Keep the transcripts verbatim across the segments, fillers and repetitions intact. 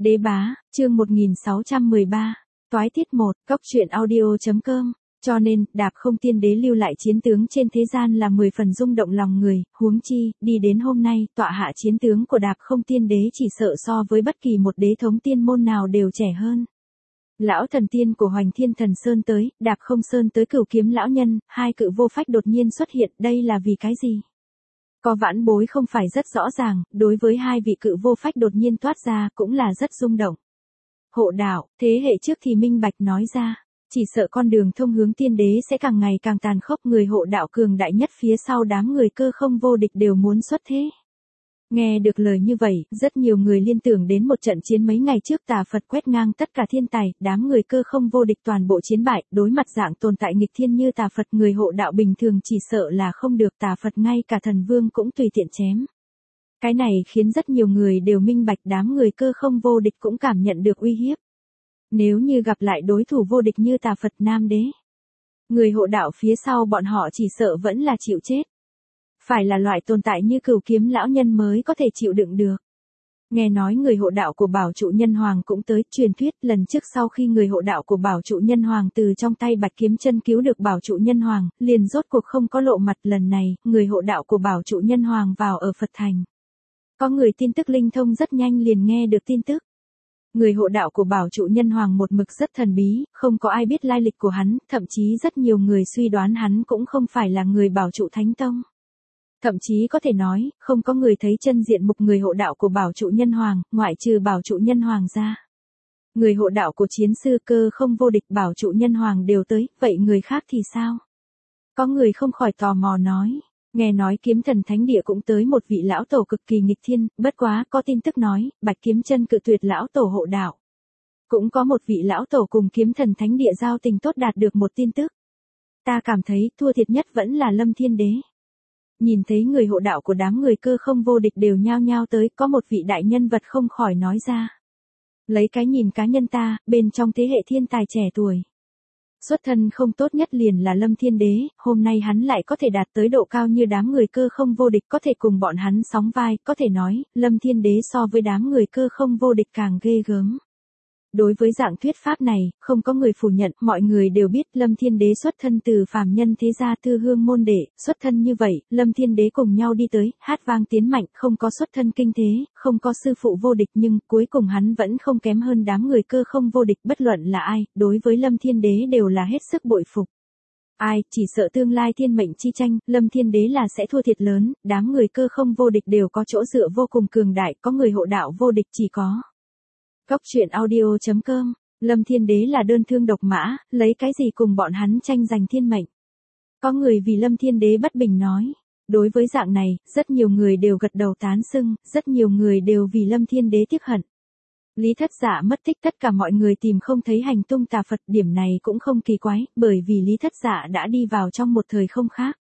Đế bá, chương một nghìn sáu trăm mười ba, toái tiết một, cóc truyện audio.com. Cho nên, Đạp Không Tiên Đế lưu lại chiến tướng trên thế gian là mười phần rung động lòng người, huống chi, đi đến hôm nay, tọa hạ chiến tướng của Đạp Không Tiên Đế chỉ sợ so với bất kỳ một đế thống tiên môn nào đều trẻ hơn. Lão thần tiên của Hoành Thiên Thần Sơn tới, Đạp Không Sơn tới Cửu Kiếm lão nhân, hai cự vô phách đột nhiên xuất hiện, đây là vì cái gì? Có vãn bối không phải rất rõ ràng, đối với hai vị cự vô phách đột nhiên toát ra cũng là rất rung động. Hộ đạo, thế hệ trước thì minh bạch nói ra, chỉ sợ con đường thông hướng tiên đế sẽ càng ngày càng tàn khốc, người hộ đạo cường đại nhất phía sau đám người cơ không vô địch đều muốn xuất thế. Nghe được lời như vậy, rất nhiều người liên tưởng đến một trận chiến mấy ngày trước tà Phật quét ngang tất cả thiên tài, đám người cơ không vô địch toàn bộ chiến bại, đối mặt dạng tồn tại nghịch thiên như tà Phật, người hộ đạo bình thường chỉ sợ là không được, tà Phật ngay cả thần vương cũng tùy tiện chém. Cái này khiến rất nhiều người đều minh bạch, đám người cơ không vô địch cũng cảm nhận được uy hiếp. Nếu như gặp lại đối thủ vô địch như tà Phật Nam Đế, người hộ đạo phía sau bọn họ chỉ sợ vẫn là chịu chết. Phải là loại tồn tại như Cửu Kiếm lão nhân mới có thể chịu đựng được. Nghe nói người hộ đạo của Bảo Trụ Nhân Hoàng cũng tới, truyền thuyết lần trước sau khi người hộ đạo của Bảo Trụ Nhân Hoàng từ trong tay Bạch Kiếm Chân cứu được Bảo Trụ Nhân Hoàng, liền rốt cuộc không có lộ mặt, lần này, người hộ đạo của Bảo Trụ Nhân Hoàng vào ở Phật Thành. Có người tin tức linh thông rất nhanh liền nghe được tin tức. Người hộ đạo của Bảo Trụ Nhân Hoàng một mực rất thần bí, không có ai biết lai lịch của hắn, thậm chí rất nhiều người suy đoán hắn cũng không phải là người Bảo Trụ Thánh Tông. Thậm chí có thể nói, không có người thấy chân diện mục người hộ đạo của Bảo Trụ Nhân Hoàng, ngoại trừ Bảo Trụ Nhân Hoàng ra. Người hộ đạo của chiến sư cơ không vô địch Bảo Trụ Nhân Hoàng đều tới, vậy người khác thì sao? Có người không khỏi tò mò nói, nghe nói Kiếm Thần Thánh Địa cũng tới một vị lão tổ cực kỳ nghịch thiên, bất quá có tin tức nói, Bạch Kiếm Chân cự tuyệt lão tổ hộ đạo. Cũng có một vị lão tổ cùng Kiếm Thần Thánh Địa giao tình tốt đạt được một tin tức. Ta cảm thấy thua thiệt nhất vẫn là Lâm Thiên Đế. Nhìn thấy người hộ đạo của đám người cơ không vô địch đều nhao nhao tới, có một vị đại nhân vật không khỏi nói ra. Lấy cái nhìn cá nhân ta, bên trong thế hệ thiên tài trẻ tuổi, xuất thân không tốt nhất liền là Lâm Thiên Đế, hôm nay hắn lại có thể đạt tới độ cao như đám người cơ không vô địch, có thể cùng bọn hắn sóng vai, có thể nói, Lâm Thiên Đế so với đám người cơ không vô địch càng ghê gớm. Đối với dạng thuyết pháp này, không có người phủ nhận, mọi người đều biết Lâm Thiên Đế xuất thân từ phàm nhân thế gia Tư Hương môn đệ, xuất thân như vậy, Lâm Thiên Đế cùng nhau đi tới, hát vang tiến mạnh, không có xuất thân kinh thế, không có sư phụ vô địch, nhưng cuối cùng hắn vẫn không kém hơn đám người cơ không vô địch, bất luận là ai, đối với Lâm Thiên Đế đều là hết sức bội phục. Ai, chỉ sợ tương lai thiên mệnh chi tranh, Lâm Thiên Đế là sẽ thua thiệt lớn, đám người cơ không vô địch đều có chỗ dựa vô cùng cường đại, có người hộ đạo vô địch chỉ có. Cóc truyện audio.com, Lâm Thiên Đế là đơn thương độc mã, lấy cái gì cùng bọn hắn tranh giành thiên mệnh. Có người vì Lâm Thiên Đế bất bình nói. Đối với dạng này, rất nhiều người đều gật đầu tán xưng, rất nhiều người đều vì Lâm Thiên Đế tiếc hận. Lý Thất Dạ mất tích, tất cả mọi người tìm không thấy hành tung tà Phật, điểm này cũng không kỳ quái, bởi vì Lý Thất Dạ đã đi vào trong một thời không khác.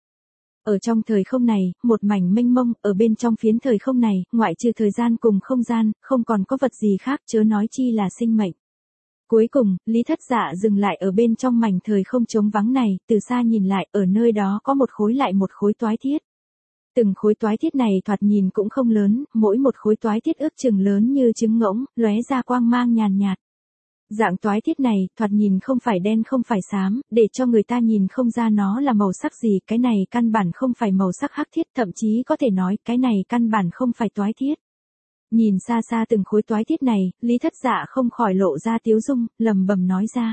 Ở trong thời không này, một mảnh mênh mông, ở bên trong phiến thời không này, ngoại trừ thời gian cùng không gian, không còn có vật gì khác, chớ nói chi là sinh mệnh. Cuối cùng, Lý Thất Dạ dừng lại ở bên trong mảnh thời không trống vắng này, từ xa nhìn lại, ở nơi đó có một khối lại một khối toái thiết. Từng khối toái thiết này thoạt nhìn cũng không lớn, mỗi một khối toái thiết ước chừng lớn như trứng ngỗng, lóe ra quang mang nhàn nhạt. Dạng toái thiết này, thoạt nhìn không phải đen không phải xám, để cho người ta nhìn không ra nó là màu sắc gì, cái này căn bản không phải màu sắc hắc thiết, thậm chí có thể nói, cái này căn bản không phải toái thiết. Nhìn xa xa từng khối toái thiết này, Lý Thất Dạ không khỏi lộ ra tiếu dung, lầm bầm nói ra.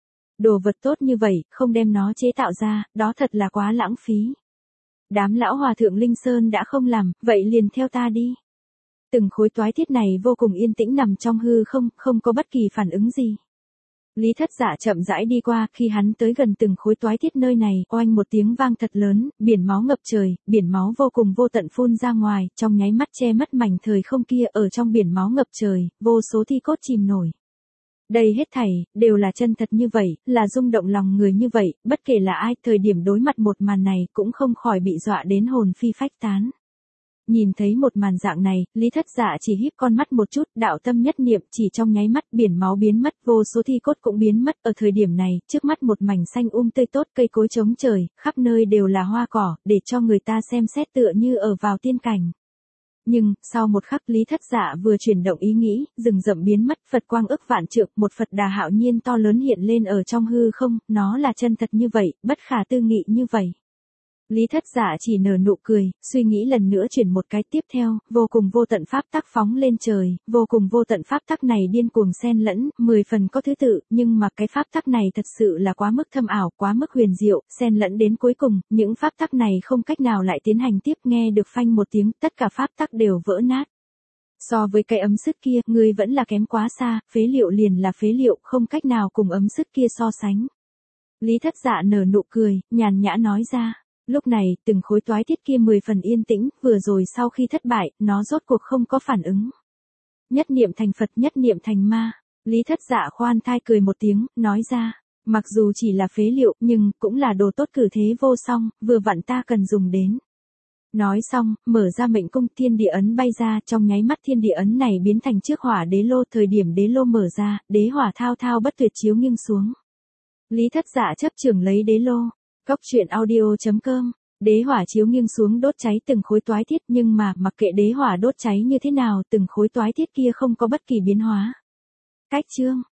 Đồ vật tốt như vậy, không đem nó chế tạo ra, đó thật là quá lãng phí. Đám lão hòa thượng Linh Sơn đã không làm, vậy liền theo ta đi. Từng khối toái thiết này vô cùng yên tĩnh nằm trong hư không, không có bất kỳ phản ứng gì. Lý Thất Dạ chậm rãi đi qua, khi hắn tới gần từng khối toái thiết nơi này, oanh một tiếng vang thật lớn, biển máu ngập trời, biển máu vô cùng vô tận phun ra ngoài, trong nháy mắt che mất mảnh thời không kia, ở trong biển máu ngập trời, vô số thi cốt chìm nổi. Đây hết thảy, đều là chân thật như vậy, là rung động lòng người như vậy, bất kể là ai, thời điểm đối mặt một màn này, cũng không khỏi bị dọa đến hồn phi phách tán. Nhìn thấy một màn dạng này, Lý Thất Dạ chỉ híp con mắt một chút, đạo tâm nhất niệm, chỉ trong nháy mắt, biển máu biến mất, vô số thi cốt cũng biến mất, ở thời điểm này, trước mắt một mảnh xanh um tươi tốt, cây cối trống trời, khắp nơi đều là hoa cỏ, để cho người ta xem xét tựa như ở vào tiên cảnh. nhưng, sau một khắc Lý Thất Dạ vừa chuyển động ý nghĩ, rừng rậm biến mất, Phật quang ức vạn trượng, một Phật đà hạo nhiên to lớn hiện lên ở trong hư không, nó là chân thật như vậy, bất khả tư nghị như vậy. Lý Thất Dạ chỉ nở nụ cười, suy nghĩ lần nữa chuyển một cái tiếp theo, vô cùng vô tận pháp tắc phóng lên trời, vô cùng vô tận pháp tắc này điên cuồng xen lẫn, mười phần có thứ tự, nhưng mà cái pháp tắc này thật sự là quá mức thâm ảo, quá mức huyền diệu, xen lẫn đến cuối cùng, những pháp tắc này không cách nào lại tiến hành tiếp, nghe được phanh một tiếng, tất cả pháp tắc đều vỡ nát. So với cái ấm sứt kia, ngươi vẫn là kém quá xa, phế liệu liền là phế liệu, không cách nào cùng ấm sứt kia so sánh. Lý Thất Dạ nở nụ cười, nhàn nhã nói ra. Lúc này, từng khối toái thiết kia mười phần yên tĩnh, vừa rồi sau khi thất bại, nó rốt cuộc không có phản ứng. Nhất niệm thành Phật, nhất niệm thành ma. Lý Thất Dạ khoan thai cười một tiếng, nói ra, mặc dù chỉ là phế liệu, nhưng cũng là đồ tốt cử thế vô song, vừa vặn ta cần dùng đến. Nói xong, mở ra mệnh cung, thiên địa ấn bay ra, trong nháy mắt thiên địa ấn này biến thành chiếc hỏa đế lô, thời điểm đế lô mở ra, đế hỏa thao thao bất tuyệt chiếu nghiêng xuống. Lý Thất Dạ chấp chưởng lấy đế lô. Cốc truyện audio chấm com, đế hỏa chiếu nghiêng xuống đốt cháy từng khối toái thiết, nhưng mà mặc kệ đế hỏa đốt cháy như thế nào, từng khối toái thiết kia không có bất kỳ biến hóa. Cách chương